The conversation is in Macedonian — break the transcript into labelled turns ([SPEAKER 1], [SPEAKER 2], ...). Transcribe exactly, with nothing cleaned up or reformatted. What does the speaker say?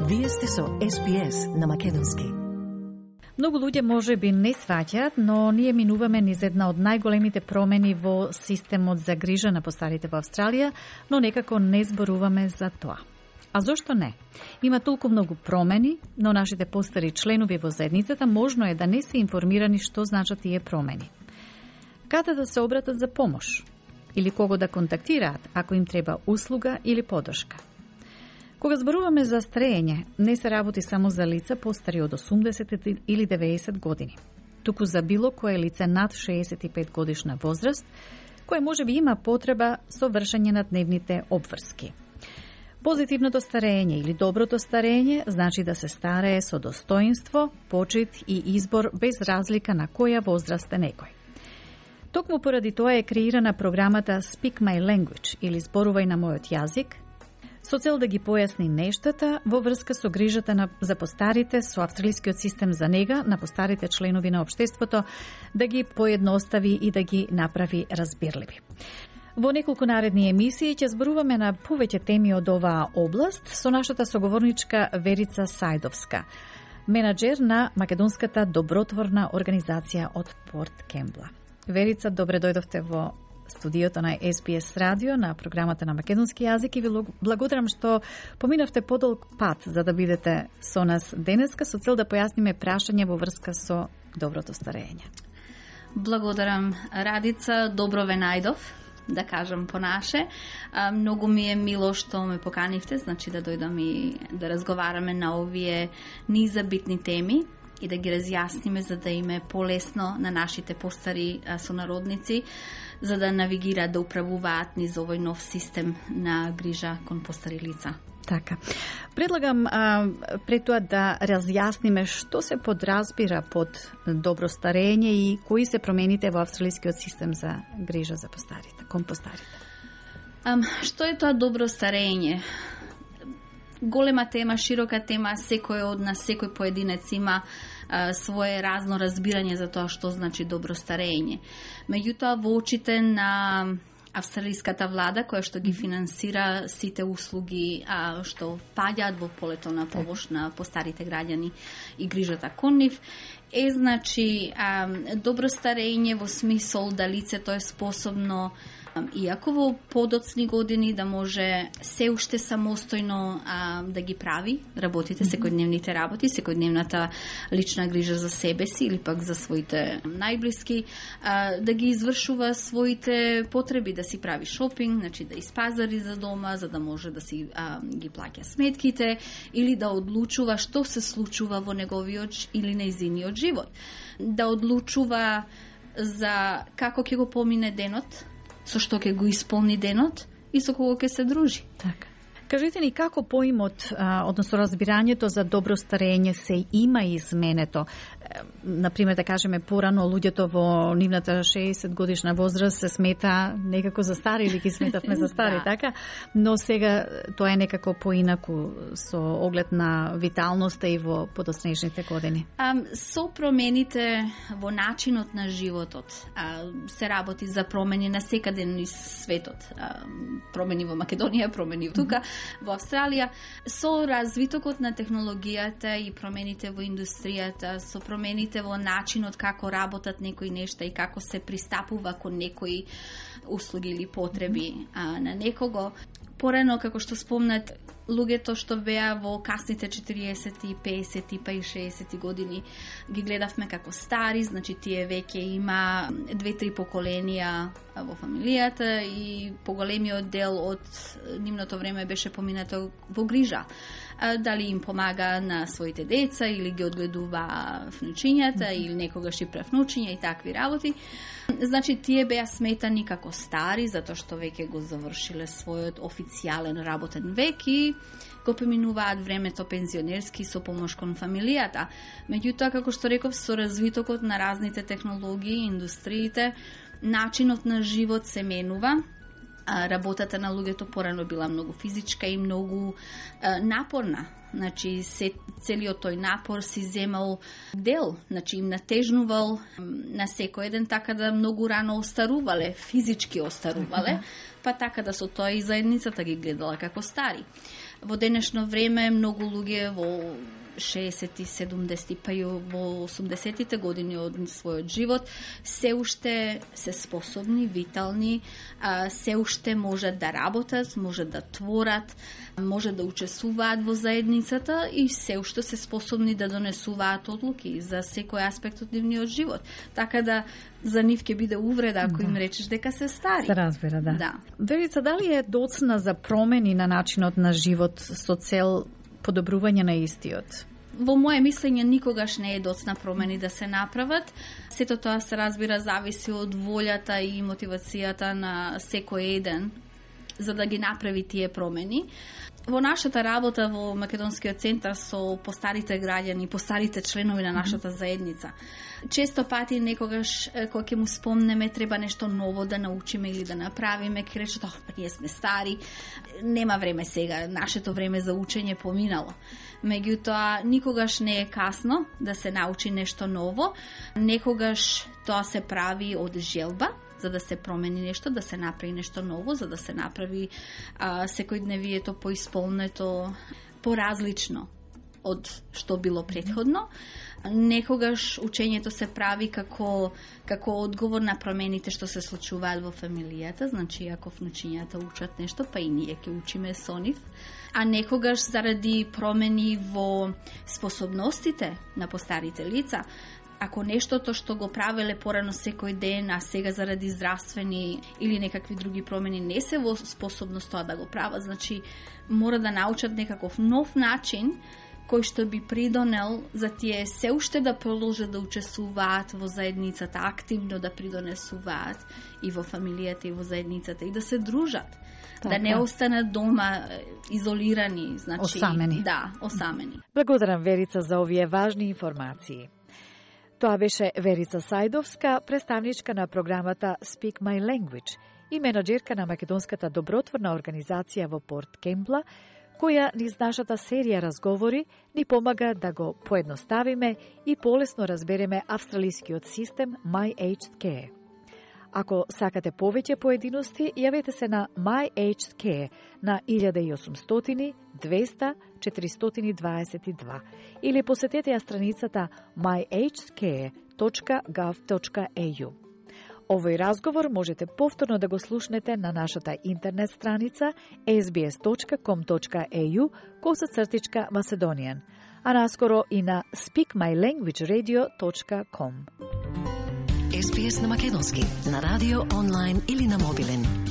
[SPEAKER 1] Вие сте со Ес Би Ес на македонски.
[SPEAKER 2] Многу луѓе може би не сваќаат, но ние минуваме низ една од најголемите промени во системот за грижа на постарите во Австралија, но некако не зборуваме за тоа. А зошто не? Има толку многу промени, но нашите постари членови во заедницата можно е да не се информирани што значат тие промени. Каде да се обратат за помош? Или кого да контактираат ако им треба услуга или подршка? Кога зборуваме за старење, не се работи само за лица постари од осумдесет или деветдесет години, туку за било кое лице над шеесет и пет годишна возраст, кое може би има потреба со вршење на дневните обврски. Позитивното старење или доброто старење значи да се старее со достоинство, почит и избор без разлика на која возраст е некој. Токму поради тоа е креирана програмата Speak My Language или Зборувај на мојот јазик, со цел да ги појасни нештата во врска со грижата на, за постарите, со австралискиот систем за нега на постарите членови на општеството, да ги поедностави и да ги направи разбирливи. Во неколку наредни емисии ќе зборуваме на повеќе теми од оваа област со нашата соговорничка Верица Сајдовска, менаџер на македонската добротворна организација од Порт Кембла. Верица, добре дојдовте во студиото на Ес Би Ес радио на програмата на македонски јазик и ви благодарам што поминавте подолг пат за да бидете со нас денеска со цел да појасниме прашање во врска со доброто старење.
[SPEAKER 3] Благодарам, Радица, добро ве најдов, да кажам по наше. Многу ми е мило што ме поканивте, значи да дојдам и да разговараме на овие низабитни теми и да ги разјасниме за да им е полесно на нашите постари сонародници, за да навигираат, да управуваат низ овој нов систем на грижа кон постари лица.
[SPEAKER 2] Така. Предлагам а, пред тоа да разјасниме што се подразбира под добро старење и кои се промените во австралискиот систем за грижа за постарите, кон постарите.
[SPEAKER 3] Um, што е тоа добро старење? Голема тема, широка тема, секој од нас, секој поединец има а, свое разно разбирање за тоа што значи добро старење. Меѓутоа, во очите на австралиската влада, која што ги финансира сите услуги а, што паѓаат во полето на помош на постарите граѓани и грижата кон нив, е значи а, добро старење во смисол да лицето е способно, иако во подоцни години, да може се уште самостојно а, да ги прави работите, секојдневните работи, секојдневната лична грижа за себе си или пак за своите најблиски, а, да ги извршува своите потреби, да си прави шопинг, значи да испазари за дома, за да може да си а, ги плаќа сметките или да одлучува што се случува во неговиот или нејзиниот живот. Да одлучува за како ќе го помине денот, со што ќе го исполни денот и со кого ќе се дружи.
[SPEAKER 2] Така. Кажете ни како поимот, а, односно разбирањето за добро старење се има изменето. Например, да кажеме, порано луѓето во нивната шеесет годишна возраст се смета некако за стари или ги сметавме за стари, да. Така? Но сега тоа е некако поинаку со оглед на виталноста и во подоснежните години.
[SPEAKER 3] А, со промените во начинот на животот а, се работи за промени на секаде низ светот. А, промени во Македонија, промени тука, во Австралија, со развитокот на технологијата и промените во индустријата, со промените во начинот како работат некои нешта и како се пристапува кон некои услуги или потреби а, на некого. Порано, како што спомнат, луѓето што беа во касните четириесети, песетти, па и шеесетти години, ги гледавме како стари, значи тие веќе има две-три поколенија во фамилијата и поголемиот дел од нивното време беше поминато во грижа. Дали им помага на своите деца или ги одгледува внучињата или некогаш и правнучиња и такви работи. Значи тие беа сметани како стари затоа што веќе го завршиле својот официјален работен век и го поминуваат времето пензионерски со помош кон фамилијата. Меѓутоа, како што реков, со развитокот на разните технологии, индустриите, начинот на живот се менува. Работата на луѓето порано била многу физичка и многу а, напорна. Значи, се, целиот тој напор си земал дел, значи им натежнувал на секој еден, така да многу рано остарувале, физички остарувале, па така да со тоа и заедницата ги гледала како стари. Во денешно време многу луѓе во шеесетти, седумдесетти, па и во осумдесеттите години од својот живот, се уште се способни, витални, се уште можат да работат, можат да творат, можат да учесуваат во заедницата и се уште се способни да донесуваат одлуки за секој аспект од нивниот живот. Така да за нив ќе биде увреда ако да им речеш дека се стари.
[SPEAKER 2] Се разбира, да.
[SPEAKER 3] да.
[SPEAKER 2] Верица, дали е доцна за промени на начинот на живот со цел подобрување на истиот?
[SPEAKER 3] Во моje мислење никогаш не е доцна промени да се направат. Сето тоа се разбира зависи од волјата и мотивацијата на секој еден за да ги направи тие промени. Во нашата работа во Македонскиот центар со постарите граѓани, постарите членови на нашата заедница, често пати некогаш кога ќе му спомнеме треба нешто ново да научиме или да направиме, ќе рече тоа па ние сме стари, нема време сега, нашето време за учење поминало. Меѓутоа никогаш не е касно да се научи нешто ново, некогаш тоа се прави од желба, за да се промени нешто, да се направи нешто ново, за да се направи а, секојдневието поисполнето, поразлично од што било претходно. Некогаш учењето се прави како, како одговор на промените што се случуваат во фамилијата, значи ако внучињата учат нешто, па и ние ќе учиме со нив. А некогаш заради промени во способностите на постарите лица, ако нештото што го правеле порано секој ден, а сега заради здравствени или некакви други промени не се во способност тоа да го прават, значи мора да научат некаков нов начин кој што би придонел за тие се уште да продолжат да учесуваат во заедницата, активно да придонесуваат и во фамилијата и во заедницата и да се дружат. Така. Да не останат дома изолирани, значи
[SPEAKER 2] осамени.
[SPEAKER 3] Да, осамени.
[SPEAKER 2] Благодарам Верица за овие важни информации. Тоа беше Верица Сајдовска, представничка на програмата Speak My Language и менаџерка на македонската добротворна организација во Порт Кемпла, која низ нашата серија разговори ни помага да го поедноставиме и полесно разбереме австралискиот систем My Aged Care. Ако сакате повеќе поединости, јавете се на My Aged Care на илјада и осумстотини двеста четиристотини дваесет и два или посетете ја страницата my aged care точка gov точка a u. Овој разговор можете повторно да го слушнете на нашата интернет страница ес би ес точка ком точка a u косацртичка Macedonian, а наскоро и на speak my language radio точка com.
[SPEAKER 1] ес би ес на македонски, на радио, онлайн или на мобилен.